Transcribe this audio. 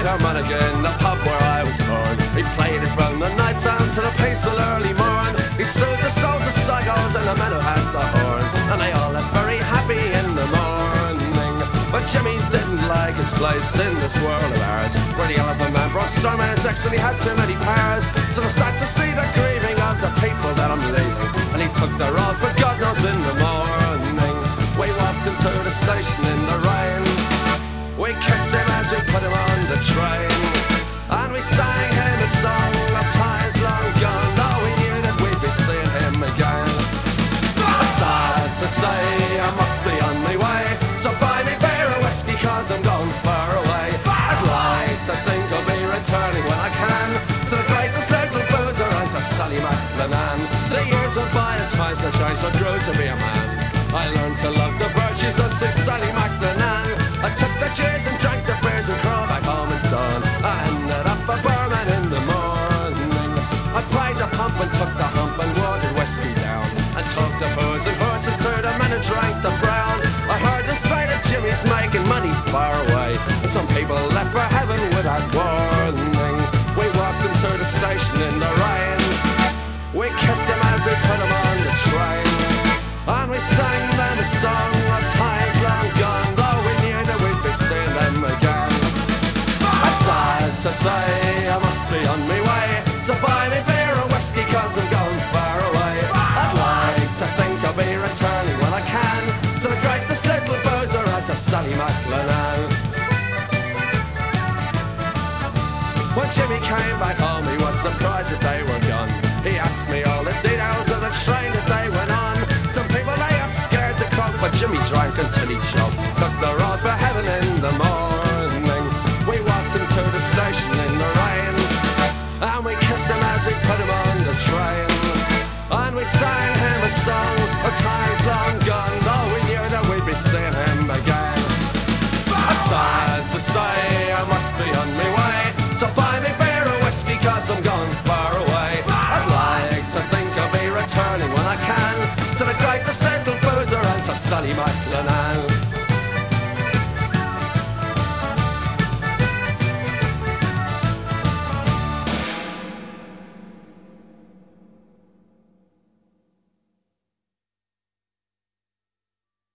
Armonaghan, the pub where I was born. He played it from the night time to the peaceful early morn. He soothed the souls of psychos and the men who had the horn, and they all left very happy in the morning. But Jimmy didn't like his place in this world of ours, where the elephant man brought storm in his necks and he had too many powers. So I sat to see the grieving of the people that I'm leaving, and he took the road for God knows in the morning. We walked into the station in the rain, we kissed him as we put him on the train, and we sang him a song of times long gone, though we knew that we'd be seeing him again. Sad to say I must be on my way, so buy me beer or whiskey cause I'm going far away. I'd like to think I'll be returning when I can to the greatest little boozer and to Sally McLennan. The years went by and twice the change, I grew to be a man. I learned to love the virtues of Sid Sally McLennan. I took the cheers and drank the beers and crawled back home at dawn. I ended up a barman in the morning. I pried the pump and took the hump and watered whiskey down, and took the booze and horses to the men and drank the brown. I heard the say that Jimmy's making money far away, and some people left for heaven without warning. We walked into the station in the rain, we kissed him as we put him on the train, and we sang them a song of times long gone, though we knew that we'd be seeing them again. Sad to say I must be on my way, so buy me beer or whiskey cause I'm going far away. I'd like to think I'll be returning when I can to the greatest little boozer out to Sally McLennan. When Jimmy came back home he was surprised that they were gone. He asked me all the details of the train that they went on. Some people they are scared to croak, but Jimmy drank until he choked, took the road for heaven in the morning. We walked into the station in the rain, and we kissed him as we put him on the train, and we sang him a song